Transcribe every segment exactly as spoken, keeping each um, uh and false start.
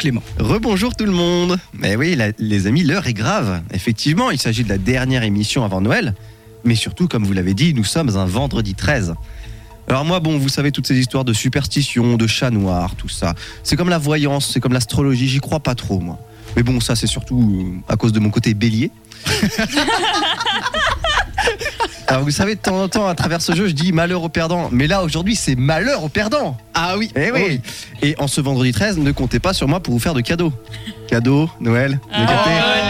Clément. Rebonjour tout le monde. Mais oui, la, les amis, l'heure est grave. Effectivement, il s'agit de la dernière émission avant Noël. Mais surtout, comme vous l'avez dit, nous sommes un vendredi treize. Alors moi, bon, vous savez toutes ces histoires de superstitions, de chats noirs, tout ça. C'est comme la voyance, c'est comme l'astrologie, j'y crois pas trop, moi. Mais bon, ça, c'est surtout à cause de mon côté bélier. Alors vous savez, de temps en temps, à travers ce jeu, je dis malheur aux perdants. Mais là, aujourd'hui, c'est malheur aux perdants. Ah oui. Eh oui. Et en ce vendredi treize, ne comptez pas sur moi pour vous faire de cadeaux. Cadeaux, Noël, vous captez ?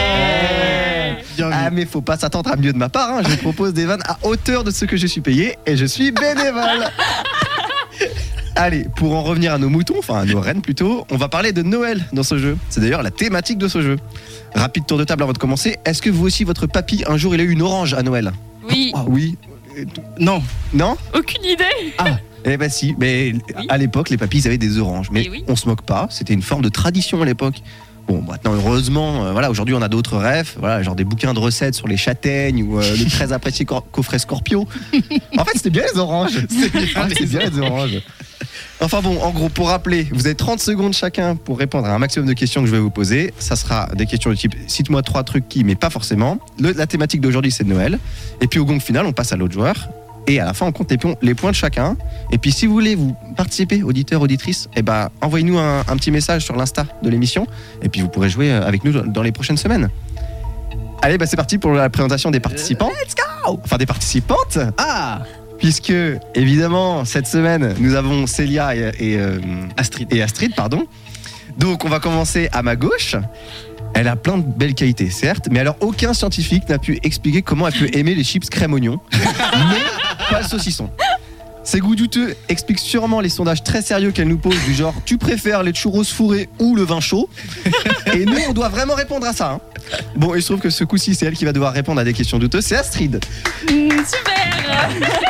Ah mais faut pas s'attendre à mieux de ma part, hein. Je propose des vannes à hauteur de ce que je suis payé et je suis bénévole. Allez, pour en revenir à nos moutons, enfin à nos rennes plutôt, on va parler de Noël dans ce jeu. C'est d'ailleurs la thématique de ce jeu. Rapide tour de table avant de commencer. Est-ce que vous aussi, votre papy, un jour il a eu une orange à Noël ? Oui. Ah oui. Non. Non ? Aucune idée. Ah. Eh ben si, mais Oui. à l'époque les papys ils avaient des oranges. Mais Eh oui. on se moque pas, c'était une forme de tradition à l'époque. Bon, maintenant, heureusement, euh, voilà, aujourd'hui, on a d'autres rêves, voilà, genre des bouquins de recettes sur les châtaignes ou euh, le très apprécié cor- coffret Scorpio. En fait, c'était bien les oranges. C'était bien, c'était bien les oranges. Enfin bon, en gros, pour rappeler, vous avez trente secondes chacun pour répondre à un maximum de questions que je vais vous poser. Ça sera des questions du type cite-moi trois trucs qui, mais pas forcément. Le, la thématique d'aujourd'hui, c'est Noël. Et puis au gong final, on passe à l'autre joueur. Et à la fin, on compte les, pions, les points de chacun. Et puis, si vous voulez vous participer, auditeurs, auditrices, eh ben, envoyez-nous un, un petit message sur l'Insta de l'émission. Et puis, vous pourrez jouer avec nous dans les prochaines semaines. Allez, bah, c'est parti pour la présentation des participants. Let's go ! Enfin, des participantes. Ah. Puisque, évidemment, cette semaine, nous avons Célia et, et, euh, Astrid. et Astrid, pardon. Donc, on va commencer à ma gauche. Elle a plein de belles qualités, certes, mais alors aucun scientifique n'a pu expliquer comment elle peut aimer les chips crème oignon, mais pas le saucisson. Ces goûts douteux expliquent sûrement les sondages très sérieux qu'elle nous pose, du genre tu préfères les churros fourrés ou le vin chaud. Et nous, on doit vraiment répondre à ça. Hein. Bon, il se trouve que ce coup-ci, c'est elle qui va devoir répondre à des questions douteuses. C'est Astrid. Mmh, super.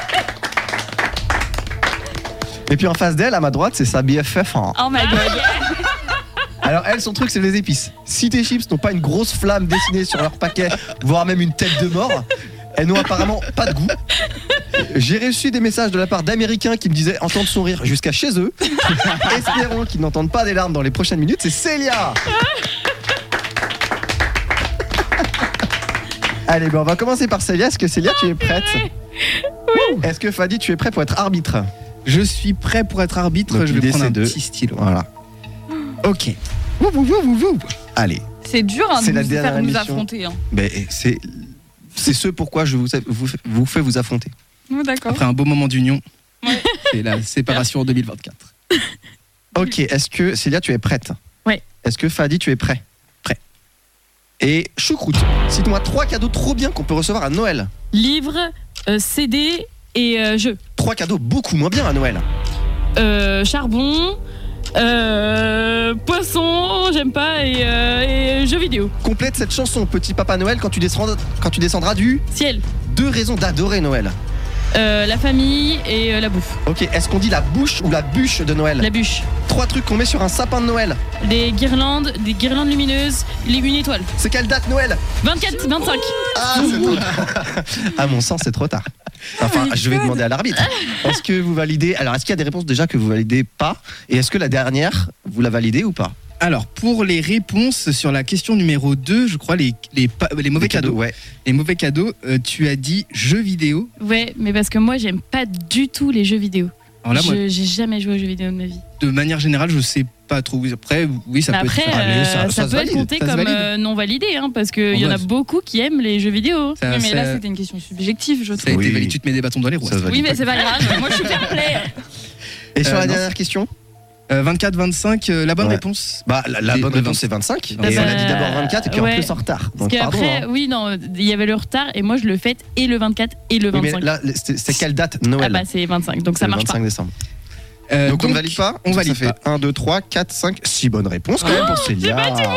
Et puis en face d'elle, à ma droite, c'est sa B F F. Hein. Oh my god. Alors elle, son truc, c'est les épices. Si tes chips n'ont pas une grosse flamme dessinée sur leur paquet, voire même une tête de mort, elles n'ont apparemment pas de goût. J'ai reçu des messages de la part d'Américains qui me disaient entendre son rire jusqu'à chez eux. Espérons qu'ils n'entendent pas des larmes dans les prochaines minutes. C'est Célia. Allez, ben on va commencer par Célia. Est-ce que Célia, tu es prête ? Oui. Est-ce que Fadi, tu es prêt pour être arbitre ? Je suis prêt pour être arbitre. Donc, je l'idée, vais prendre c'est un de- petit stylo. Voilà. Ok. Wouh, wouh, wouh, wouh, wouh. Allez. C'est dur hein, C'est de la nous dernière faire nous émission. affronter. Hein. Ben, c'est, c'est ce pourquoi je vous, vous, vous fais vous affronter. Oh, d'accord. Après un beau moment d'union, Ouais. c'est la séparation en deux mille vingt-quatre. Ok, est-ce que Célia, tu es prête ? Ouais. Est-ce que Fadi, tu es prêt ? Prêt. Et choucroute, cite-moi trois cadeaux trop bien qu'on peut recevoir à Noël. Livre, euh, C D et euh, jeux. Trois cadeaux beaucoup moins bien à Noël. Euh, charbon, euh, poisson, j'aime pas, et, euh, et jeux vidéo. Complète cette chanson, Petit Papa Noël, quand tu descendras, quand tu descendras du... Ciel, Deux raisons d'adorer Noël. euh, la famille et euh, la bouffe. Ok, est-ce qu'on dit la bouche ou la bûche de Noël ? La bûche. Trois trucs qu'on met sur un sapin de Noël. Des guirlandes, des guirlandes lumineuses, les- une étoile. C'est quelle date Noël ? vingt-quatre, vingt-cinq. Ah, c'est trop tard. À mon sens, c'est trop tard. Enfin, je vais demander à l'arbitre. Est-ce que vous validez... Alors, est-ce qu'il y a des réponses déjà que vous validez pas ? Et est-ce que la dernière, vous la validez ou pas ? Alors, pour les réponses sur la question numéro deux, je crois les, les, pa- les mauvais Des cadeaux. ouais. Les mauvais cadeaux, euh, tu as dit jeux vidéo. Ouais, mais parce que moi, j'aime pas du tout les jeux vidéo. Alors là, moi, Je- J'ai jamais joué aux jeux vidéo de ma vie. de manière générale, je sais pas trop. Après, oui, ça Mais peut après, être. Allez, euh, ça- ça, ça se peut valide, être compté ça se comme valide. euh, non validé, hein, parce qu'il En y en a vrai, beaucoup qui aiment les jeux vidéo. Ça- oui, mais ça- là, c'était une question subjective, je Ça a trouve. Oui. été validé, tu te mets des bâtons dans les roues. Ça se valide. Oui, mais c'est pas grave. Moi, je suis fair play. Et sur Euh, la non. dernière question ? Euh, vingt-quatre vingt-cinq, euh, la bonne Ouais. réponse. Bah, la, la Les- bonne les réponse, vingt- c'est vingt-cinq. Bah, Et on a dit bah, d'abord vingt-quatre et puis ouais. en plus en retard. Parce Donc, pardon. qu'après, hein. oui, non, il y avait le retard et moi, je le fête et le vingt-quatre et le Oui, mais vingt-cinq. là, c'est, c'est quelle date Ah Noël ? bah, c'est vingt-cinq, donc C'est ça le marche pas. vingt-cinq décembre. Euh, donc, on ne valide pas On Ça valide fait pas. un, deux, trois, quatre, cinq, six bonnes réponses quand même pour Célia.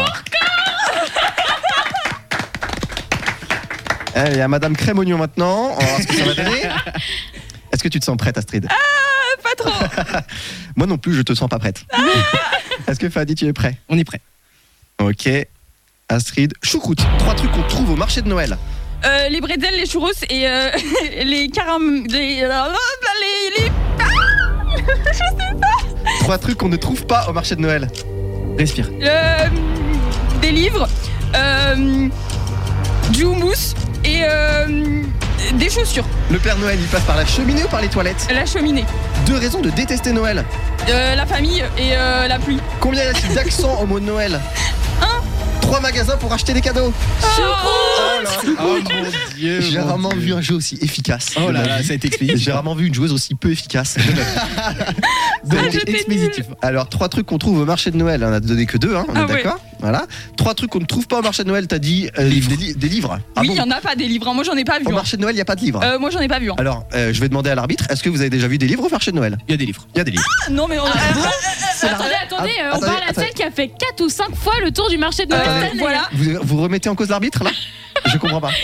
Allez, à Madame Crème Oignon maintenant. On va voir ce que ça va donner. Est-ce que tu te sens prête, Astrid ? Pas trop. Moi non plus, je te sens pas prête. Est-ce que Fadi, tu es prêt ? On est prêt. Ok. Astrid, choucroute. Trois trucs qu'on trouve au marché de Noël. Euh, les bretzels, les churros et euh, les caram... Les... les, les... Trois trucs qu'on ne trouve pas au marché de Noël. Respire. Euh, des livres, euh, du houmous et euh, des chaussures. Le Père Noël, il passe par la cheminée ou par les toilettes? La cheminée. Deux raisons de détester Noël. Euh, la famille et euh, la pluie. Combien y a-t-il d'accents au mot de Noël? Un. Trois magasins pour acheter des cadeaux. Oh, là. Oh mon dieu. J'ai mon rarement Dieu. vu un jeu aussi efficace. Oh de là ma là, vie. ça a été expéditif. J'ai rarement vu une joueuse aussi peu efficace. Ça a Ah, été j'étais expéditif. Alors, trois trucs qu'on trouve au marché de Noël. On a donné que deux, hein, on Ah est ouais. d'accord? Voilà. Trois trucs qu'on ne trouve pas au marché de Noël. T'as dit euh, Livres. Des, li- des livres. Ah oui, bon il y en a pas des livres. hein. Moi, j'en ai pas vu. Au hein. marché de Noël, il n'y a pas de livres. Euh, moi, j'en ai pas vu. hein. Alors, euh, je vais demander à l'arbitre, est-ce que vous avez déjà vu des livres au marché de Noël? Il y a des livres. Il y a des livres. Ah, non, mais on a. C'est la- Attendez, attendez, Ah, euh, on attendez, parle à attendez. celle qui a fait quatre ou cinq fois le tour du marché de Noël Euh, cette année. voilà. Vous, vous remettez en cause l'arbitre là? Je comprends pas.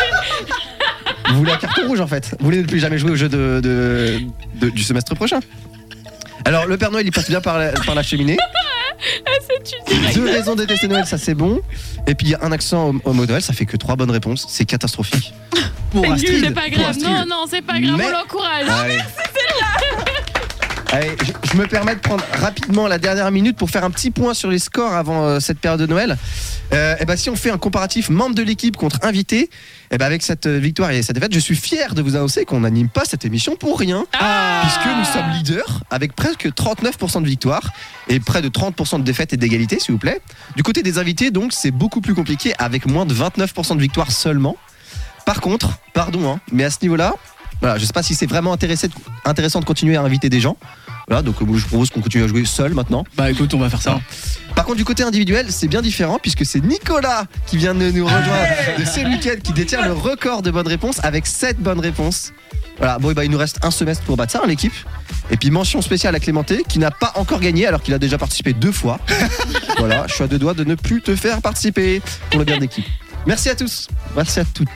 Vous voulez un carton rouge en fait? Vous voulez ne plus jamais jouer au jeu de, de- de- du semestre prochain? Alors le Père Noël il passe bien par la, par la cheminée. C'est une Deux raisons de détester Noël, ça c'est bon. Et puis il y a un accent au, au mot Noël, ça fait que trois bonnes réponses. C'est catastrophique. Pour C'est nul, Astrid. c'est pas pour grave. Astrid. Non, non, c'est pas grave, Mais- on l'encourage. Allez. Allez, je, je me permets de prendre rapidement la dernière minute pour faire un petit point sur les scores avant euh, cette période de Noël. Euh, et ben, si on fait un comparatif membre de l'équipe contre invité, et ben, avec cette euh, victoire et cette défaite, je suis fier de vous annoncer qu'on n'anime pas cette émission pour rien. Ah. Puisque nous sommes leaders avec presque trente-neuf pour cent de victoire et près de trente pour cent de défaite et d'égalité, s'il vous plaît. Du côté des invités, donc, c'est beaucoup plus compliqué avec moins de vingt-neuf pour cent de victoire seulement. Par contre, pardon, hein, mais à ce niveau-là, voilà, je sais pas si c'est vraiment intéressé- intéressant de continuer à inviter des gens. Voilà, donc euh, je propose qu'on continue à jouer seul maintenant. Bah écoute, on va faire ça. Par contre, du côté individuel, c'est bien différent puisque c'est Nicolas qui vient de nous rejoindre de ce week-end qui détient le record de bonnes réponses avec sept bonnes réponses. Voilà, bon, et bah, il nous reste un semestre pour battre ça, hein, l'équipe. Et puis mention spéciale à Clémenté qui n'a pas encore gagné alors qu'il a déjà participé deux fois. Voilà, je suis à deux doigts de ne plus te faire participer pour le bien de l'équipe. Merci à tous, merci à toutes.